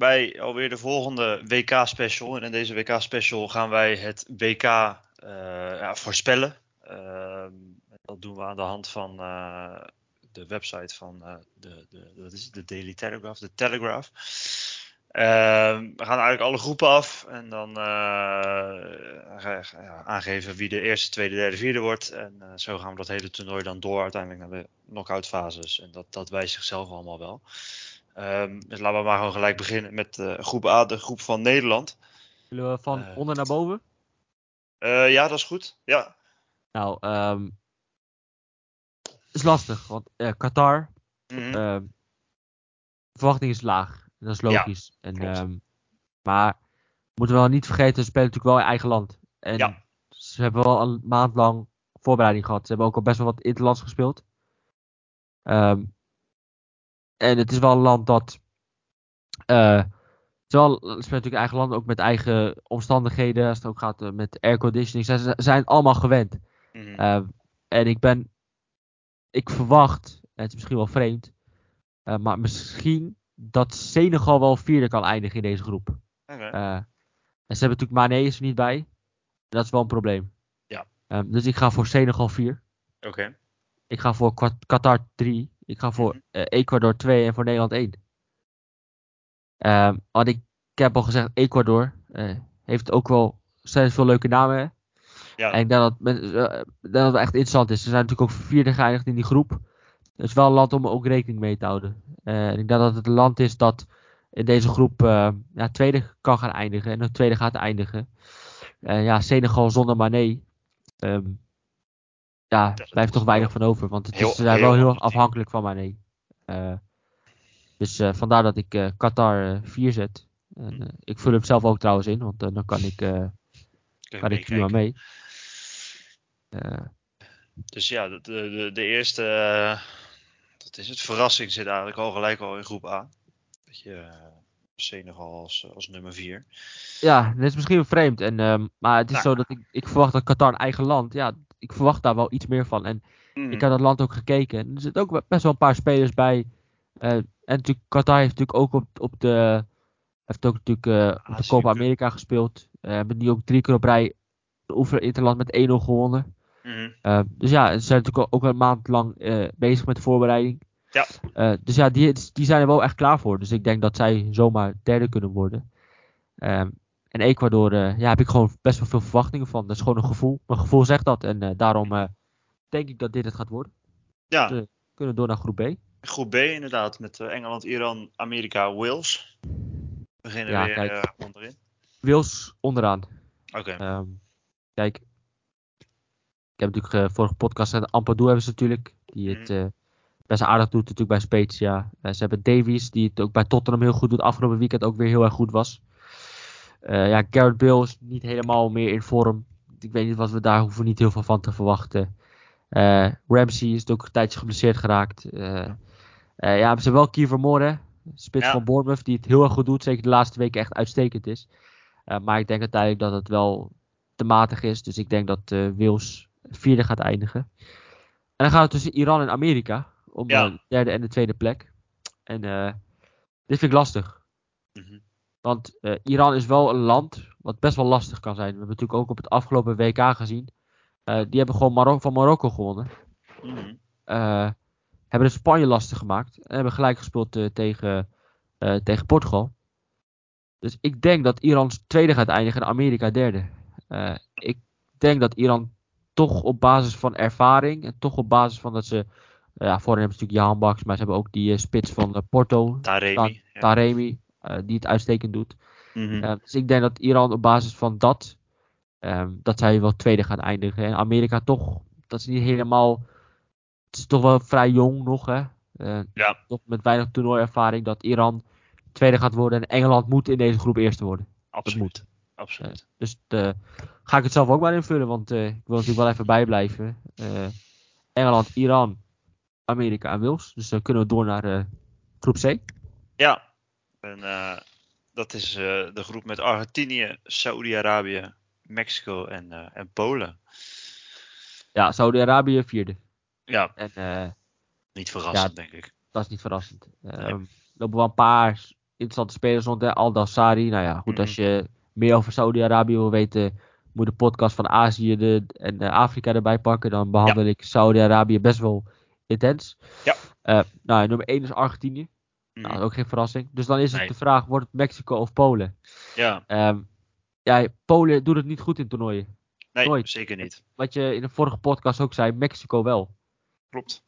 bij alweer de volgende WK-special. En in deze WK-special gaan wij het WK voorspellen. Dat doen we aan de hand van de website van de Daily Telegraph, de Telegraph. We gaan eigenlijk alle groepen af en dan aangeven wie de eerste, tweede, derde, vierde wordt. En zo gaan we dat hele toernooi dan door uiteindelijk naar de knock-out fases. En dat wijst zichzelf allemaal wel. Dus laten we maar gewoon gelijk beginnen met groep A, de groep van Nederland. Zullen we van onder naar boven? Ja, dat is goed. Ja. Nou, het is lastig, want Qatar, de verwachting is laag. Dat is logisch. Ja, maar moeten we wel niet vergeten, ze spelen natuurlijk wel in eigen land. En ze hebben wel een maand lang voorbereiding gehad. Ze hebben ook al best wel wat interlands gespeeld. En het is wel een land dat... Ze spelen natuurlijk eigen land, ook met eigen omstandigheden. Als het ook gaat met airconditioning. Ze zijn allemaal gewend. En ik verwacht, en het is misschien wel vreemd, maar misschien dat Senegal wel vierde kan eindigen in deze groep. Okay. En ze hebben natuurlijk Mané is er niet bij. Dat is wel een probleem. Ja. Dus ik ga voor Senegal 4. Oké. Ik ga voor Qatar 3. Ik ga voor Ecuador 2 en voor Nederland 1. Want ik heb al gezegd, Ecuador heeft ook wel steeds veel leuke namen. Hè? Ja. En ik denk dat het echt interessant is. Ze zijn natuurlijk ook vierde geëindigd in die groep. Het is wel een land om ook rekening mee te houden. En ik denk dat het een land is dat in deze groep tweede kan gaan eindigen. En een tweede gaat eindigen. Senegal zonder Mané. Blijft toch weinig van over. Want ze zijn wel heel afhankelijk van Mané. Dus vandaar dat ik Qatar 4 zet. En, ik vul hem zelf ook trouwens in. Want dan kan ik prima mee. Dus ja, de eerste dat is het. Verrassing zit eigenlijk al gelijk al in groep A. Dat je Senegal als nummer 4. Ja, dit is misschien vreemd. Maar het is zo dat ik verwacht dat Qatar een eigen land. Ja, ik verwacht daar wel iets meer van. En ik heb dat land ook gekeken. En er zitten ook best wel een paar spelers bij. En natuurlijk, Qatar heeft natuurlijk ook op de Copa America gespeeld. Hebben die ook 3 keer op rij de oefeninterland met 1-0 gewonnen. Dus ja, ze zijn natuurlijk ook een maand lang bezig met de voorbereiding. Ja. Dus ja, die zijn er wel echt klaar voor. Dus ik denk dat zij zomaar derde kunnen worden. En Ecuador, heb ik gewoon best wel veel verwachtingen van. Dat is gewoon een gevoel. Mijn gevoel zegt dat. En daarom denk ik dat dit het gaat worden. Ja. Dus, kunnen we door naar groep B. Groep B inderdaad. Met Engeland, Iran, Amerika, Wales. We beginnen weer onderin. Wales onderaan. Oké. Kijk. Ik heb natuurlijk vorige podcast en Ampadu hebben ze natuurlijk. Die het best aardig doet natuurlijk bij Spezia. Ze hebben Davies, die het ook bij Tottenham heel goed doet. Afgelopen weekend ook weer heel erg goed was. Gareth Bale is niet helemaal meer in vorm. Ik weet niet wat we daar hoeven niet heel veel van te verwachten. Ramsey is ook een tijdje geblesseerd geraakt. Ze hebben wel Kiefer Moore, spits van Bournemouth, die het heel erg goed doet. Zeker de laatste weken echt uitstekend is. Maar ik denk uiteindelijk dat het wel te matig is. Dus ik denk dat Wales vierde gaat eindigen. En dan gaan we tussen Iran en Amerika. Om de derde en de tweede plek. En dit vind ik lastig. Want Iran is wel een land wat best wel lastig kan zijn. We hebben natuurlijk ook op het afgelopen WK gezien. Die hebben gewoon van Marokko gewonnen. Hebben de Spanje lastig gemaakt. En hebben gelijk gespeeld tegen Portugal. Dus ik denk dat Iran tweede gaat eindigen en Amerika derde. Ik denk dat Iran toch op basis van ervaring. En toch op basis van dat ze... voorin hebben ze natuurlijk Jan Baks. Maar ze hebben ook die spits van Porto. Taremi. Die het uitstekend doet. Dus ik denk dat Iran op basis van dat zij wel tweede gaan eindigen. En Amerika toch, dat is niet helemaal... Het is toch wel vrij jong nog, hè. Toch met weinig toernooiervaring dat Iran tweede gaat worden. En Engeland moet in deze groep eerste worden. Absoluut. Absoluut. Dus ga ik het zelf ook maar invullen, want ik wil natuurlijk wel even bijblijven. Engeland, Iran, Amerika en Wales. Dus dan kunnen we door naar groep C. Ja, en dat is de groep met Argentinië, Saoedi-Arabië, Mexico en Polen. Ja, Saoedi-Arabië vierde. Ja, en, niet verrassend denk ik. Dat is niet verrassend. Er lopen wel een paar interessante spelers rond. Al-Dawsari. Nou ja, goed, als je meer over Saudi-Arabië wil weten, moet de podcast van Azië en Afrika erbij pakken. Dan behandel ik Saudi-Arabië best wel intens. Ja. Nummer 1 is Argentinië. Nou, dat is ook geen verrassing. Dus dan is het de vraag, wordt het Mexico of Polen? Ja. Polen doet het niet goed in toernooien. Nee, Nooit. zeker niet. Wat je in de vorige podcast ook zei, Mexico wel. Klopt.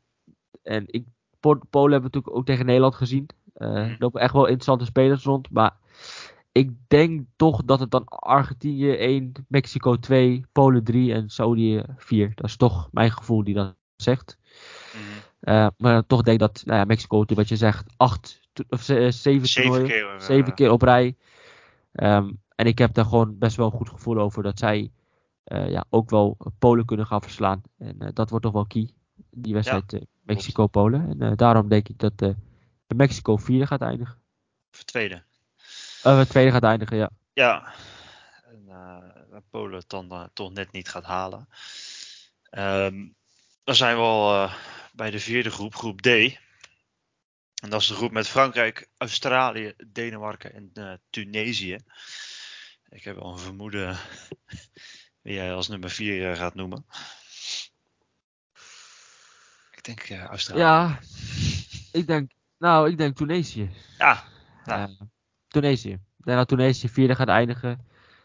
Polen hebben we natuurlijk ook tegen Nederland gezien. Er lopen echt wel interessante spelers rond. Maar ik denk toch dat het dan Argentinië 1, Mexico 2, Polen 3 en Saudi 4. Dat is toch mijn gevoel die dat zegt. Maar toch denk ik dat Mexico, wat je zegt, 7 toernooien, 7 keer op rij. En ik heb daar gewoon best wel een goed gevoel over dat zij ook wel Polen kunnen gaan verslaan. En dat wordt toch wel key, die wedstrijd Mexico-Polen. En daarom denk ik dat de Mexico 4 gaat eindigen. Of tweede. Tweede gaat eindigen, ja. Ja. En Polen het dan toch net niet gaat halen. Dan zijn we al bij de vierde groep, groep D. En dat is de groep met Frankrijk, Australië, Denemarken en Tunesië. Ik heb wel een vermoeden wie jij als nummer 4 gaat noemen. Ik denk Australië. Ja, ik denk Tunesië. Ja. Tunesië. Ik denk dat Tunesië 4 gaat eindigen.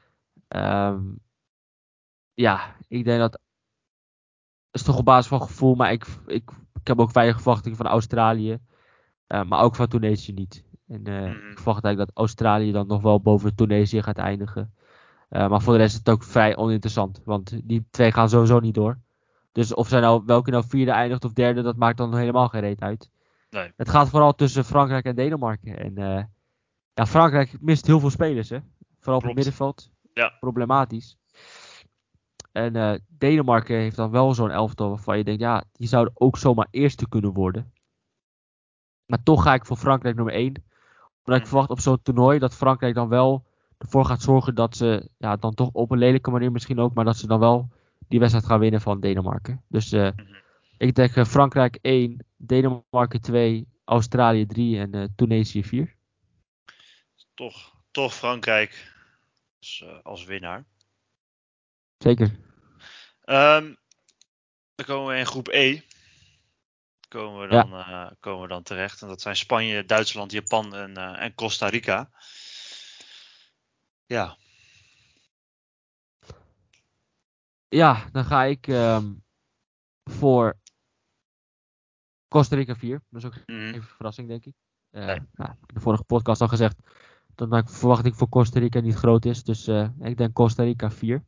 Ik denk dat... Het is toch op basis van gevoel, maar ik heb ook weinig verwachtingen van Australië. Maar ook van Tunesië niet. En ik verwacht eigenlijk dat Australië dan nog wel boven Tunesië gaat eindigen. Maar voor de rest is het ook vrij oninteressant. Want die twee gaan sowieso niet door. Dus of welke nou vierde eindigt of derde, dat maakt dan helemaal geen reet uit. Nee. Het gaat vooral tussen Frankrijk en Denemarken. En Frankrijk mist heel veel spelers, hè. Vooral op het middenveld. Ja. Problematisch. En Denemarken heeft dan wel zo'n elftal waarvan je denkt, die zouden ook zomaar eerste kunnen worden. Maar toch ga ik voor Frankrijk nummer 1. Omdat ik verwacht op zo'n toernooi dat Frankrijk dan wel ervoor gaat zorgen dat ze, dan toch op een lelijke manier misschien ook, maar dat ze dan wel die wedstrijd gaan winnen van Denemarken. Dus ik denk Frankrijk 1, Denemarken 2, Australië 3 en Tunesië 4. Toch Frankrijk als winnaar. Zeker. Dan komen we in groep E. Komen we dan terecht. En dat zijn Spanje, Duitsland, Japan en Costa Rica. Ja. Ja, dan ga ik voor Costa Rica 4. Dat is ook even een verrassing, denk ik. Ik heb de vorige podcast al gezegd dat mijn verwachting voor Costa Rica niet groot is. Dus ik denk Costa Rica 4.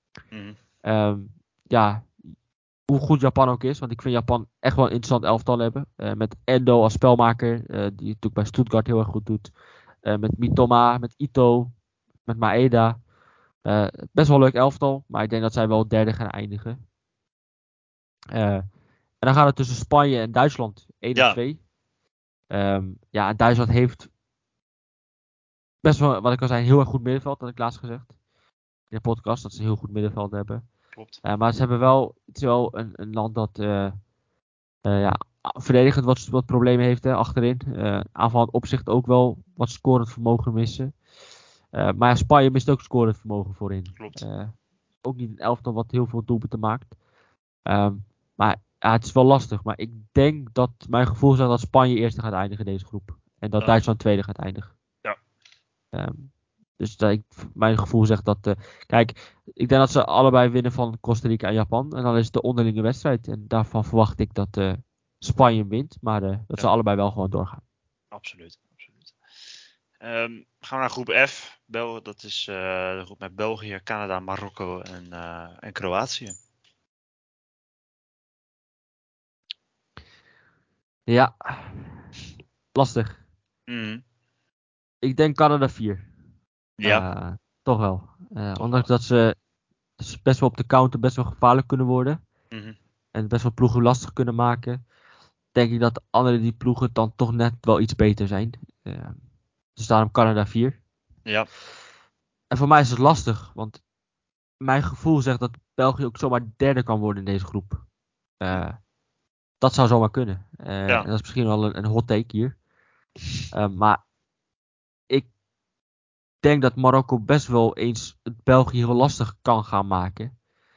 Hoe goed Japan ook is. Want ik vind Japan echt wel een interessant elftal hebben. Met Endo als spelmaker. Die het natuurlijk bij Stuttgart heel erg goed doet. Met Mitoma, met Ito, met Maeda. Best wel een leuk elftal. Maar ik denk dat zij wel derde gaan eindigen. En dan gaat het tussen Spanje en Duitsland. 1 en 2. En Duitsland heeft best wel, wat ik al zei, een heel erg goed middenveld. Dat heb ik laatst gezegd. In de podcast. Dat ze een heel goed middenveld hebben. Klopt. Maar het is wel een land dat verdedigend wat problemen heeft achterin. Aanvallend opzicht ook wel wat scorend vermogen missen. Maar Spanje mist ook scorend vermogen voorin. Klopt. Ook niet een elftal wat heel veel doelpunten maakt. Maar het is wel lastig. Maar ik denk dat mijn gevoel is dat Spanje eerste gaat eindigen in deze groep. En dat Duitsland tweede gaat eindigen. Ja. Dus mijn gevoel zegt dat... Kijk, ik denk dat ze allebei winnen van Costa Rica en Japan. En dan is het de onderlinge wedstrijd. En daarvan verwacht ik dat Spanje wint. Maar dat ze allebei wel gewoon doorgaan. Absoluut. Gaan we naar groep F. Dat is de groep met België, Canada, Marokko en Kroatië. Ja. Lastig. Ik denk Canada 4. Ja. Toch wel. Ondanks dat ze best wel op de counter best wel gevaarlijk kunnen worden. En best wel ploegen lastig kunnen maken. Denk ik dat de andere die ploegen dan toch net wel iets beter zijn. Dus daarom Canada 4. Ja. En voor mij is het lastig. Want mijn gevoel zegt dat België ook zomaar derde kan worden in deze groep. Dat zou zomaar kunnen. En dat is misschien wel een hot take hier. Maar denk dat Marokko best wel eens het België heel lastig kan gaan maken.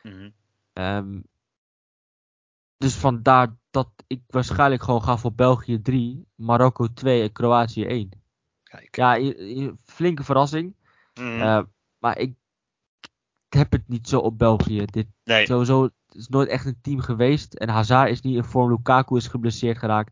Dus vandaar dat ik waarschijnlijk gewoon ga voor België 3, Marokko 2 en Kroatië 1. Kijk. Ja, flinke verrassing. Maar ik heb het niet zo op België. Nee. Sowieso, het is nooit echt een team geweest. En Hazard is niet in vorm. Lukaku is geblesseerd geraakt.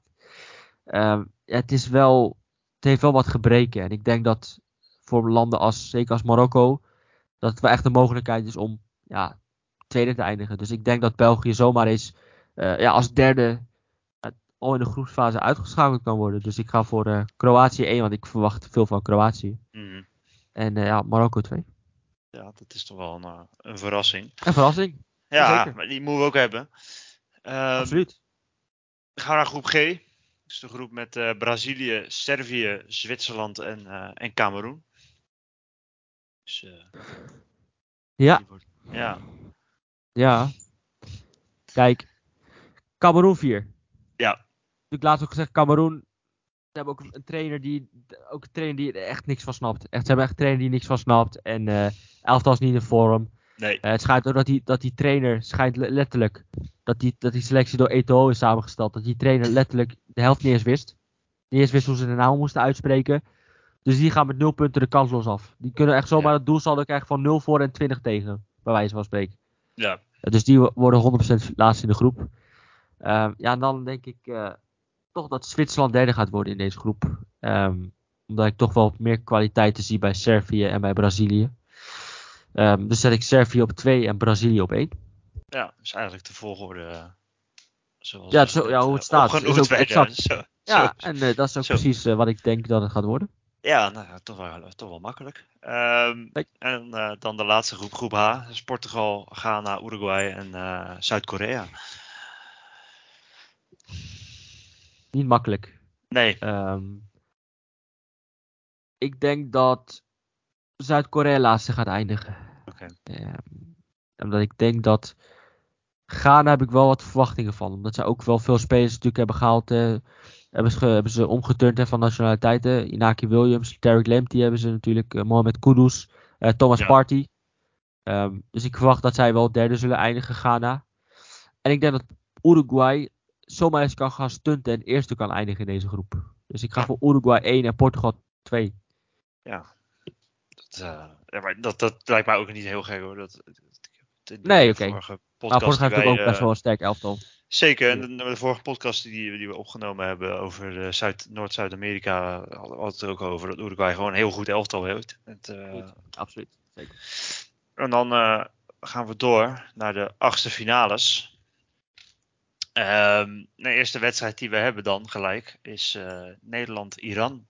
Het heeft wel wat gebreken. En ik denk dat voor landen zeker als Marokko, dat het wel echt een mogelijkheid is om tweede te eindigen. Dus ik denk dat België zomaar eens als derde al in de groepsfase uitgeschakeld kan worden. Dus ik ga voor Kroatië 1, want ik verwacht veel van Kroatië. En Marokko 2. Ja, dat is toch wel een verrassing. Een verrassing. Ja, zeker. maar die moeten we ook hebben. Absoluut. We gaan naar groep G. Dus de groep met Brazilië, Servië, Zwitserland en Cameroen. Dus, ja. Ja. Kijk, Cameroen 4. Ja. Ik laatst ook gezegd, Cameroen. Ze hebben ook een trainer die er echt niks van snapt. Ze hebben echt een trainer die niks van snapt. En elftal is niet in vorm. Nee. Het schijnt ook dat die trainer letterlijk. Dat die selectie door Eto'o is samengesteld. Dat die trainer letterlijk de helft niet eens wist. Niet eens wist hoe ze de naam moesten uitspreken. Dus die gaan met 0 punten de kansloos af. Die kunnen echt zomaar het doelsaldo krijgen van 0 voor en 20 tegen. Bij wijze van spreken. Ja. Dus die worden 100% laatst in de groep. En dan denk ik toch dat Zwitserland derde gaat worden in deze groep. Omdat ik toch wel meer kwaliteiten zie bij Servië en bij Brazilië. Dus zet ik Servië op 2 en Brazilië op 1. Ja, dus eigenlijk de volgorde zoals hoe het staat. opgenoemd is ook werden. exact. En dat is ook precies wat ik denk dat het gaat worden. Ja, nou, toch wel makkelijk. En dan de laatste groep, groep H. Dus Portugal, Ghana, Uruguay en Zuid-Korea. Niet makkelijk. Nee. Ik denk dat Zuid-Korea laatste gaat eindigen. Oké. Omdat ik denk dat Ghana heb ik wel wat verwachtingen van. Omdat zij ook wel veel spelers natuurlijk hebben gehaald. Hebben ze omgeturnd van nationaliteiten. Inaki Williams, Tariq Lamptey hebben ze natuurlijk. Mohamed Kudus, Thomas Partey. Dus ik verwacht dat zij wel derde zullen eindigen, Ghana. En ik denk dat Uruguay zomaar eens kan gaan stunten en eerste kan eindigen in deze groep. Dus ik ga voor Uruguay 1 en Portugal 2. Ja. Maar dat lijkt mij ook niet heel gek hoor. Nee, oké. Vorige podcast Portugal heeft ook best wel een sterk elftal. Zeker, en de vorige podcast die we opgenomen hebben over Noord-Zuid-Amerika hadden het er ook over dat Uruguay gewoon een heel goed elftal heeft. Absoluut, zeker. En dan gaan we door naar de achtste finales. De eerste wedstrijd die we hebben dan gelijk is Nederland-Iran.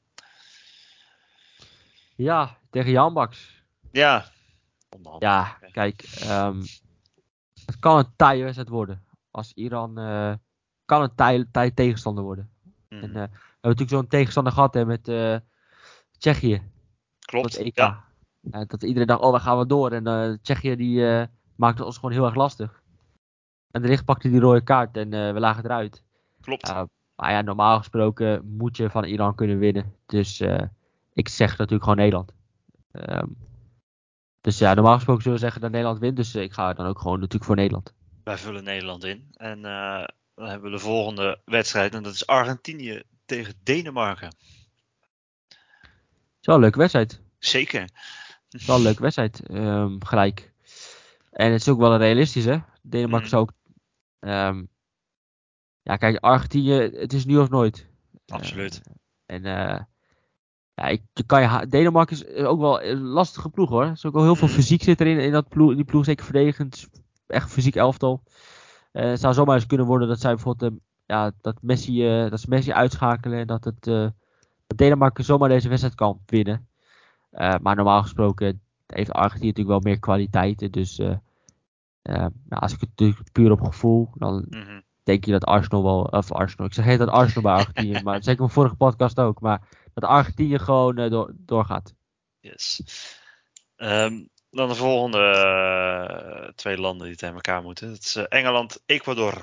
Ja, tegen Jan Baks. Ja. Ja, kijk. Het kan een taaie wedstrijd worden. Als Iran kan een taaie tegenstander worden. En we hebben natuurlijk zo'n tegenstander gehad met Tsjechië. Klopt, dat EK. Dat iedereen dacht, waar gaan we door? En Tsjechië die maakte ons gewoon heel erg lastig. En de licht pakte die rode kaart en we lagen eruit. Klopt. Maar ja, normaal gesproken moet je van Iran kunnen winnen. Dus ik zeg natuurlijk gewoon Nederland. Dus ja, normaal gesproken zullen we zeggen dat Nederland wint. Dus ik ga dan ook gewoon natuurlijk voor Nederland. Wij vullen Nederland in. En dan hebben we de volgende wedstrijd. En dat is Argentinië tegen Denemarken. Het is wel een leuke wedstrijd. Zeker. Het is wel een leuke wedstrijd. Gelijk. En het is ook wel een realistische. Denemarken is ook... ja, kijk, Argentinië, het is nu of nooit. Absoluut. Denemarken is ook wel een lastige ploeg hoor. Er is ook wel heel veel fysiek zit erin in die ploeg, zeker verdedigend. Echt fysiek elftal. Het zou zomaar eens kunnen worden dat zij bijvoorbeeld dat ze Messi uitschakelen en dat Denemarken zomaar deze wedstrijd kan winnen. Maar normaal gesproken heeft Argentinië natuurlijk wel meer kwaliteiten. Dus als ik het natuurlijk puur op gevoel, dan denk je dat Arsenal wel, of Arsenal, ik zeg niet dat Arsenal bij Argentinië, maar zeker mijn vorige podcast ook, maar dat Argentinië gewoon doorgaat. Yes. Dan de volgende twee landen die tegen elkaar moeten. Dat is Engeland, Ecuador.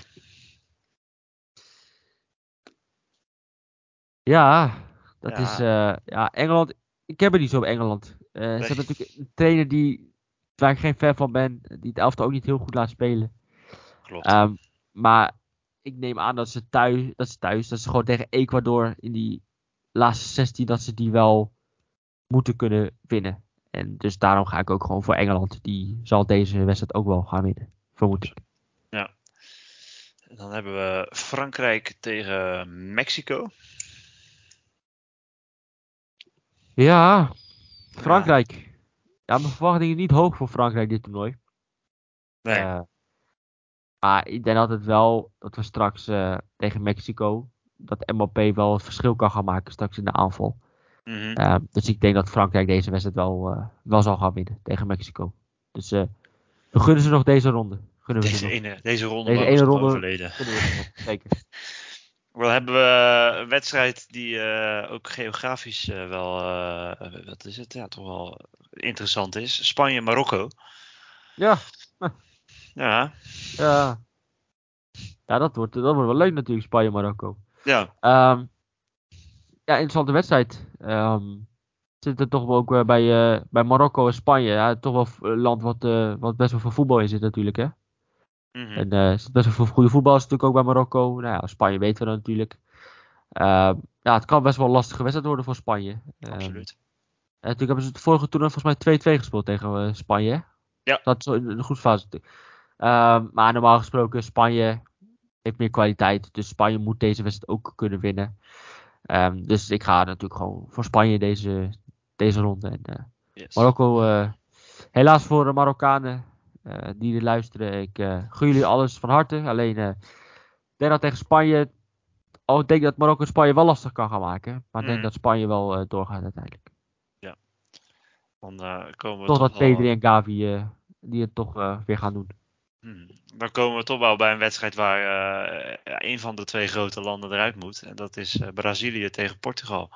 Ja, dat is Engeland. Ik heb het niet zo op Engeland. Ze hebben natuurlijk een trainer waar ik geen fan van ben. Die het elftal ook niet heel goed laat spelen. Klopt. Maar ik neem aan dat ze gewoon tegen Ecuador in die laatste 16, dat ze die wel moeten kunnen winnen. En dus daarom ga ik ook gewoon voor Engeland. Die zal deze wedstrijd ook wel gaan winnen, vermoed ik. Ja. En dan hebben we Frankrijk tegen Mexico. Ja, Frankrijk. Ja, mijn verwachtingen niet hoog voor Frankrijk dit toernooi. Nee. Maar ik denk altijd wel dat we straks tegen Mexico, dat Mbappé wel het verschil kan gaan maken straks in de aanval. Dus ik denk dat Frankrijk deze wedstrijd wel zal gaan winnen tegen Mexico. Dus we gunnen ze nog deze ronde. Deze ronde deze mogen ene ze ronde overleden. gunnen we ze nog, zeker. Dan hebben we een wedstrijd die ook geografisch wat is het? Ja, toch wel interessant is. Spanje-Marokko. Ja. Ja. Ja, dat wordt wel leuk natuurlijk, Spanje-Marokko. Ja. Ja, interessante wedstrijd. Zit er toch wel ook bij Marokko en Spanje. Ja, toch wel een land wat best wel veel voetbal in zit natuurlijk, hè. En er zit best wel veel goede voetballers natuurlijk ook bij Marokko. Nou ja, Spanje weten we dat natuurlijk. Ja, het kan best wel een lastige wedstrijd worden voor Spanje. Absoluut. En natuurlijk hebben ze het vorige toernooi volgens mij 2-2 gespeeld tegen Spanje, hè? Ja. Dat is in de groepsfase natuurlijk. Maar normaal gesproken, Spanje heeft meer kwaliteit. Dus Spanje moet deze wedstrijd ook kunnen winnen. Dus ik ga natuurlijk gewoon voor Spanje deze ronde. En Yes. Marokko, helaas voor de Marokkanen die er luisteren. Ik gun jullie alles van harte. Alleen, ik denk dat tegen Spanje, ik denk dat Marokko Spanje wel lastig kan gaan maken. Maar ik denk dat Spanje wel doorgaat uiteindelijk. Ja. Dan komen we Totdat toch wel... Pedri en Gavi die het toch weer gaan doen. Dan komen we toch wel bij een wedstrijd waar een van de twee grote landen eruit moet. En dat is Brazilië tegen Portugal.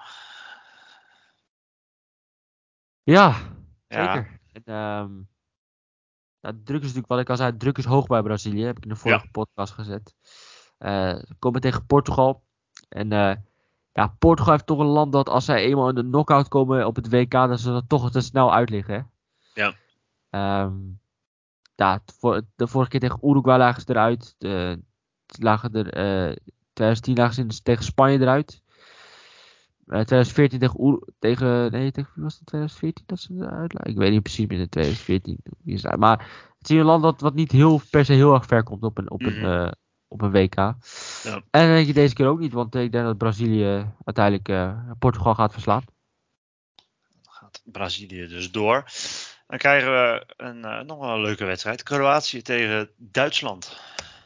Ja, Ja. zeker. En, de druk is natuurlijk, wat ik al zei, druk is hoog bij Brazilië. Heb ik in de vorige podcast gezet. Ze komen tegen Portugal. En ja, Portugal heeft toch een land dat als zij eenmaal in de knockout komen op het WK, dat ze dat toch te snel uitliggen. Hè? Ja. Ja, de vorige keer tegen Uruguay lagen ze eruit. 2010 lagen ze tegen Spanje eruit. 2014 tegen wie was het 2014 dat ze eruit lagen? Ik weet niet precies meer in 2014 wie is uit. Maar het is een land wat niet per se heel erg ver komt op een WK. Ja. En denk je deze keer ook niet, want ik denk dat Brazilië uiteindelijk Portugal gaat verslaan. Dan gaat Brazilië dus door. Dan krijgen we nog wel een leuke wedstrijd. Kroatië tegen Duitsland.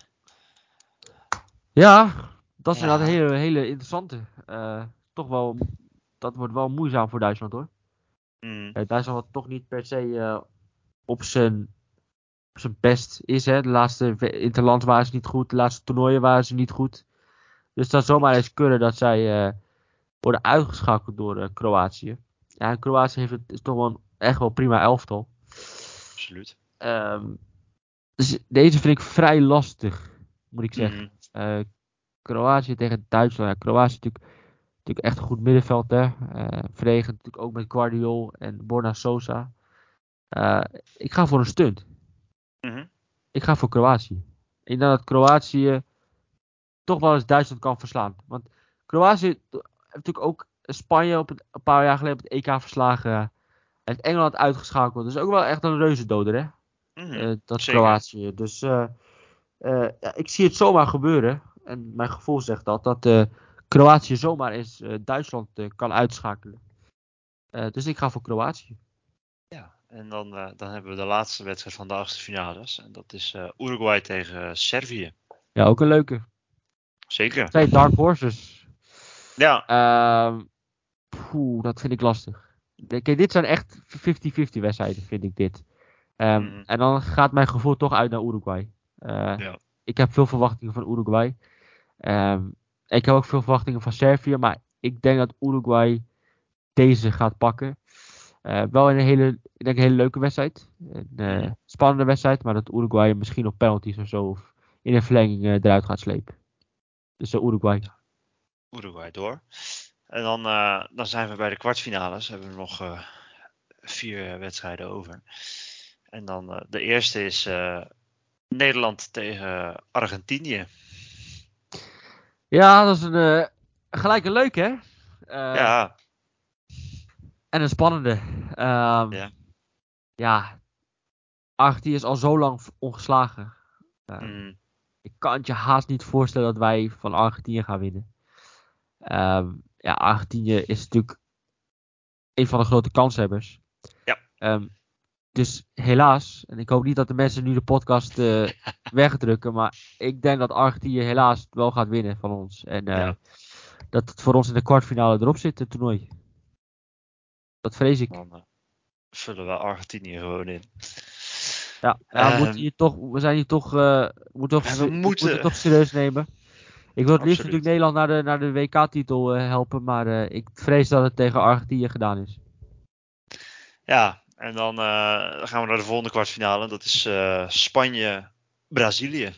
Ja, dat is inderdaad een hele interessante. Toch wel, dat wordt wel moeizaam voor Duitsland hoor. Duitsland wat toch niet per se op zijn best is. Hè. De laatste interland waren ze niet goed. De laatste toernooien waren ze niet goed. Dus het zou zomaar eens kunnen dat zij worden uitgeschakeld door Kroatië. Ja, en Kroatië is toch wel echt wel prima elftal. Absoluut. Dus deze vind ik vrij lastig, moet ik zeggen. Kroatië tegen Duitsland. Ja, Kroatië is natuurlijk echt een goed middenveld. Hè. Verdedigend natuurlijk ook met Guardiol en Borna Sosa. Ik ga voor een stunt. Ik ga voor Kroatië. Ik denk dat Kroatië toch wel eens Duitsland kan verslaan. Want Kroatië heeft natuurlijk ook Spanje een paar jaar geleden op het EK verslagen. Heeft Engeland uitgeschakeld. Dus ook wel echt een reuzendoder, hè? Dat Zeker. Kroatië. Dus ja, ik zie het zomaar gebeuren. En mijn gevoel zegt dat Kroatië zomaar eens Duitsland kan uitschakelen. Dus ik ga voor Kroatië. Ja, en dan hebben we de laatste wedstrijd van de achtste finales. En dat is Uruguay tegen Servië. Ja, ook een leuke. Zeker. 2 dark horses. Ja. Dat vind ik lastig. Kijk, dit zijn echt 50-50 wedstrijden, vind ik dit. En dan gaat mijn gevoel toch uit naar Uruguay. Ja. Ik heb veel verwachtingen van Uruguay. Ik heb ook veel verwachtingen van Servië. Maar ik denk dat Uruguay deze gaat pakken. Wel in een hele leuke wedstrijd. Een spannende wedstrijd. Maar dat Uruguay misschien op penalties of zo. Of in een verlenging eruit gaat slepen. Dus Uruguay. Uruguay door. En dan zijn we bij de kwartfinales. Hebben we nog 4 wedstrijden over. En dan de eerste is Nederland tegen Argentinië. Ja, dat is gelijk een leuke, hè? Ja. En een spannende. Ja. Ja, Argentinië is al zo lang ongeslagen. Ik kan het je haast niet voorstellen dat wij van Argentinië gaan winnen. Ja, Argentinië is natuurlijk een van de grote kanshebbers. Ja. Dus helaas, en ik hoop niet dat de mensen nu de podcast wegdrukken, maar ik denk dat Argentinië helaas wel gaat winnen van ons. En dat het voor ons in de kwartfinale erop zit, het toernooi. Dat vrees ik. Dan vullen we Argentinië gewoon in. Ja, we moeten het toch serieus nemen. Ik wil het liefst natuurlijk Nederland naar de WK-titel helpen, maar ik vrees dat het tegen Argentinië gedaan is. Ja, en dan gaan we naar de volgende kwartfinale. Dat is Spanje-Brazilië.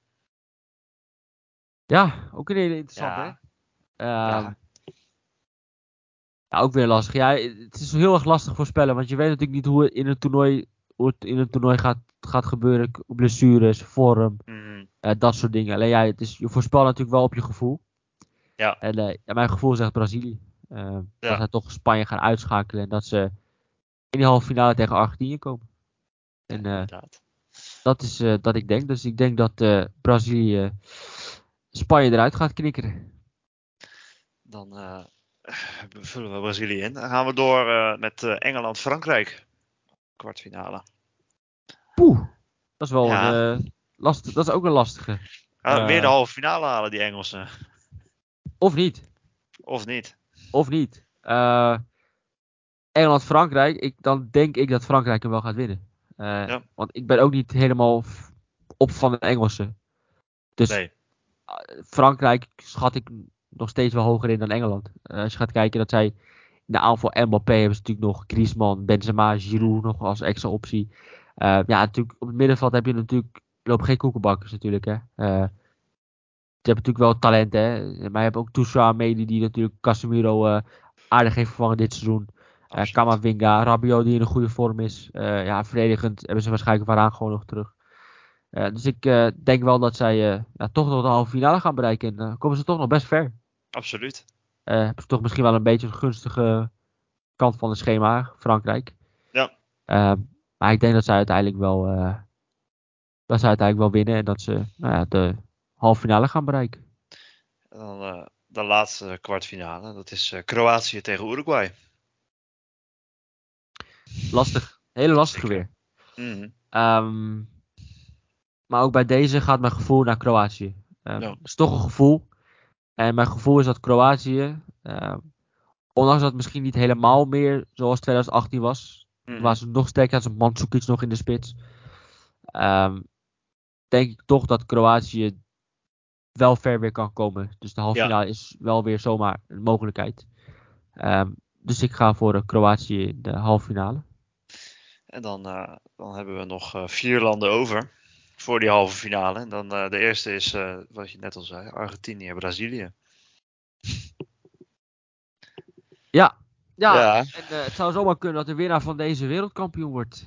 Ja, ook een hele interessante. Ja. Ja, ook weer lastig. Ja, het is heel erg lastig voorspellen, want je weet natuurlijk niet hoe het in een toernooi gaat gebeuren. Blessures, vorm, dat soort dingen. Alleen je voorspelt natuurlijk wel op je gevoel. Ja. En mijn gevoel zegt Brazilië. Dat zij toch Spanje gaan uitschakelen en dat ze in die halve finale tegen Argentinië komen. En inderdaad. dat is dat ik denk. Dus ik denk dat Brazilië Spanje eruit gaat knikkeren. Dan vullen we Brazilië in. Dan gaan we door met Engeland-Frankrijk. Kwartfinale. Poeh, dat is wel lastig. Dat is ook een lastige. Weer de halve finale halen, die Engelsen. Of niet. Of niet. Engeland-Frankrijk, dan denk ik dat Frankrijk hem wel gaat winnen. Want ik ben ook niet helemaal op van de Engelsen. Dus nee. Frankrijk schat ik nog steeds wel hoger in dan Engeland. Als je gaat kijken dat zij in de aanval Mbappé hebben ze natuurlijk nog Griezmann, Benzema, Giroud nog als extra optie. Natuurlijk op het middenveld heb je natuurlijk lopen geen koekenbakkers natuurlijk. Hè. Je hebt natuurlijk wel talent, hè. Maar je hebt ook Toussaint die natuurlijk Casemiro aardig heeft vervangen dit seizoen. Camavinga, Rabiot die in een goede vorm is. Verdedigend hebben ze waarschijnlijk Varaan gewoon nog terug. Dus ik denk wel dat zij toch nog de halve finale gaan bereiken. En dan komen ze toch nog best ver. Absoluut. Hebben ze toch misschien wel een beetje een gunstige kant van het schema, Frankrijk. Ja. Maar ik denk dat zij uiteindelijk wel winnen. En dat ze de halve finale gaan bereiken. En dan de laatste kwartfinale. Dat is Kroatië tegen Uruguay. Lastig. Hele lastige weer. Maar ook bij deze gaat mijn gevoel naar Kroatië. Het is toch een gevoel. En mijn gevoel is dat Kroatië, ondanks dat het misschien niet helemaal meer zoals 2018 was, waar ze nog sterker hadden, Mandzukic nog in de spits, denk ik toch dat Kroatië wel ver weer kan komen. Dus de halve finale is wel weer zomaar een mogelijkheid. Dus ik ga voor Kroatië in de halve finale. En dan hebben we nog 4 landen over voor die halve finale. En dan de eerste is, wat je net al zei, Argentinië en Brazilië. Ja. En het zou zomaar kunnen dat de winnaar van deze wereldkampioen wordt.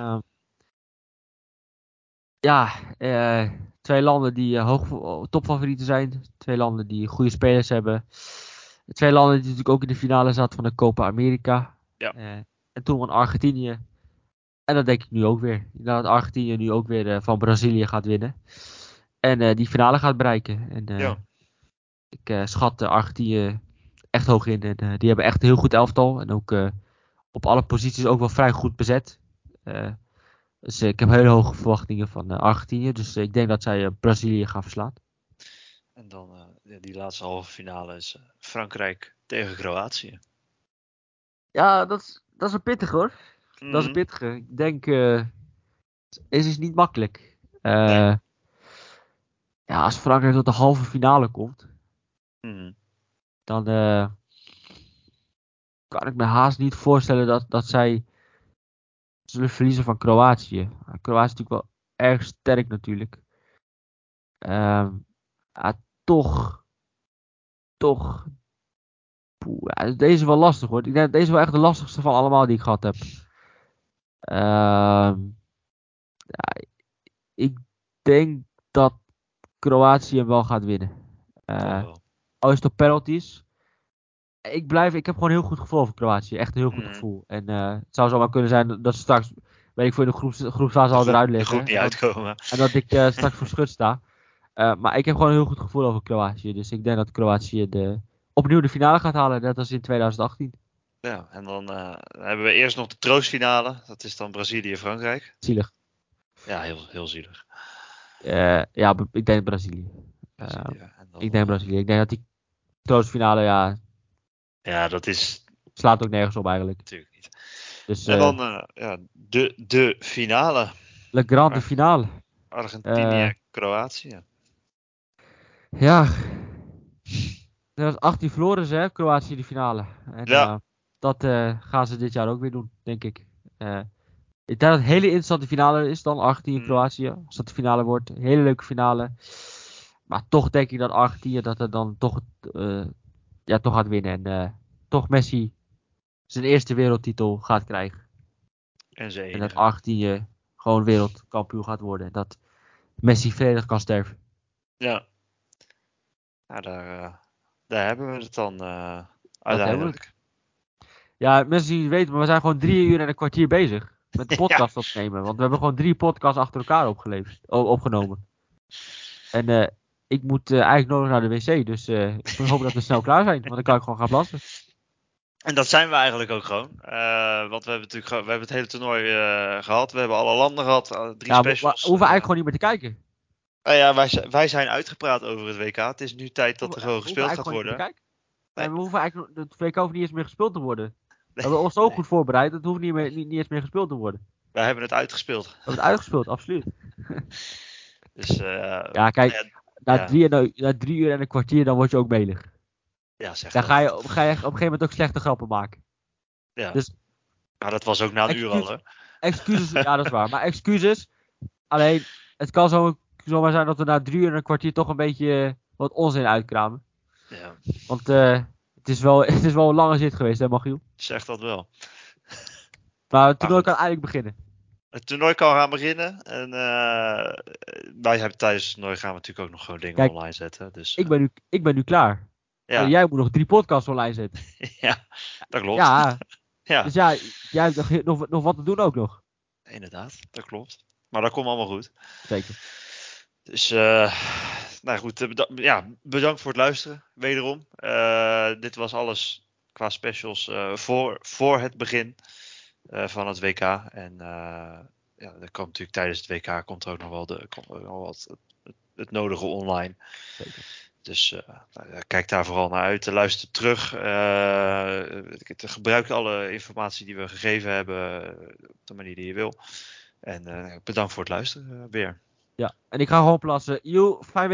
Twee landen die topfavorieten zijn. Twee landen die goede spelers hebben. Twee landen die natuurlijk ook in de finale zaten van de Copa America. En toen won Argentinië. En dat denk ik nu ook weer. Dat Argentinië nu ook weer van Brazilië gaat winnen. En die finale gaat bereiken. En ik schat Argentinië echt hoog in. En die hebben echt een heel goed elftal. En ook op alle posities ook wel vrij goed bezet. Dus ik heb hele hoge verwachtingen van Argentinië. Dus ik denk dat zij Brazilië gaan verslaan. En dan die laatste halve finale is Frankrijk tegen Kroatië. Ja, dat is een pittige hoor. Dat is een pittige. Ik denk, het is niet makkelijk. Nee. Als Frankrijk tot de halve finale komt, dan kan ik me haast niet voorstellen dat zij zullen verliezen van Kroatië. Kroatië is natuurlijk wel erg sterk natuurlijk. Toch. Deze is wel lastig hoor. Ik denk dat deze wel echt de lastigste van allemaal die ik gehad heb. Ehm, ja, ik denk dat Kroatië hem wel gaat winnen. Toch wel. Al is het op penalties. Ik heb gewoon een heel goed gevoel over Kroatië. Echt een heel goed Mm. gevoel. En het zou zomaar kunnen zijn dat ze straks, weet ik veel, in de groepsfase al eruit De groep liggen. niet uitkomen. En dat ik straks voor schut sta. Maar ik heb gewoon een heel goed gevoel over Kroatië. Dus ik denk dat Kroatië opnieuw de finale gaat halen. Net als in 2018. Ja, en dan hebben we eerst nog de troostfinale. Dat is dan Brazilië-Frankrijk. Zielig. Ja, heel, heel zielig. Ja, ik denk Brazilië. Brazilië. En dan, Ik denk Brazilië. Ik denk dat die troostfinale, ja, ja, dat is slaat ook nergens op eigenlijk. natuurlijk niet. Dus En dan ja, de finale. Le Grande Finale. Argentinië-Kroatië. Ja, er was 18 verloren ze, hè, Kroatië de finale. En Ja. dat gaan ze dit jaar ook weer doen, denk ik. Ik denk dat het een hele interessante finale is dan Argentinië-Kroatië. Als dat de finale wordt, een hele leuke finale. Maar toch denk ik dat Argentinië dat er dan toch, toch gaat winnen. En toch Messi zijn eerste wereldtitel gaat krijgen. En zijn En dat enige. Argentinië gewoon wereldkampioen gaat worden. En dat Messi vredig kan sterven. Ja. Ja, daar hebben we het dan Dat hebben we. uiteindelijk. Ja, mensen die het weten, maar we zijn gewoon 3 uur en een kwartier bezig met de Ja. podcast opnemen. Want we hebben gewoon 3 podcasts achter elkaar opgenomen. En ik moet eigenlijk nodig naar de wc. Dus ik hoop dat we snel klaar zijn. Want dan kan ik gewoon gaan plassen. En dat zijn we eigenlijk ook gewoon. Want we hebben natuurlijk we hebben het hele toernooi gehad. We hebben alle landen gehad. 3 Ja, we specials. hoeven eigenlijk gewoon niet meer te kijken. Nou ja, wij zijn uitgepraat over het WK. Het is nu tijd dat er gewoon We hoeven gespeeld eigenlijk gaat gewoon niet meer te worden. kijken. Nee. Nee, we hoeven eigenlijk, het WK hoeft niet eens meer gespeeld te worden. We Nee. hebben ons zo Nee. goed voorbereid. Het hoeft niet eens meer gespeeld te worden. Wij hebben het uitgespeeld. We hebben het uitgespeeld, absoluut. Dus Ja, kijk. ja, Na ja, 3 uur en een kwartier, dan word je ook melig. ja, zeg Dan dat. ga je op een gegeven moment ook slechte grappen maken. Ja. Dus Maar dat was ook na een uur al, hè? excuses, ja dat is waar. Maar excuses, alleen het kan zomaar zijn dat we na 3 uur en een kwartier toch een beetje wat onzin uitkramen. Ja, Want het is wel een lange zit geweest, hè Magiel? zeg dat wel. Maar het Maar toernooi kan goed, eigenlijk beginnen. het toernooi kan gaan beginnen. En wij hebben tijdens het toernooi gaan we natuurlijk ook nog gewoon dingen Kijk, online zetten. Dus ik ben nu klaar. Alleen ja, jij moet nog 3 podcasts online zetten. ja, dat klopt. Ja, Ja, dus ja, jij hebt nog wat te doen ook nog. inderdaad, dat klopt. Maar dat komt allemaal goed. Zeker. Dus, nou goed, ja, bedankt voor het luisteren, wederom. Dit was alles qua specials voor het begin van het WK. En ja, er komt natuurlijk tijdens het WK komt er ook nog wel het nodige online. Zeker. Dus kijk daar vooral naar uit. Luister terug. Gebruik alle informatie die we gegeven hebben op de manier die je wil. En bedankt voor het luisteren weer. Ja, en ik ga gewoon plassen. Joe, fijn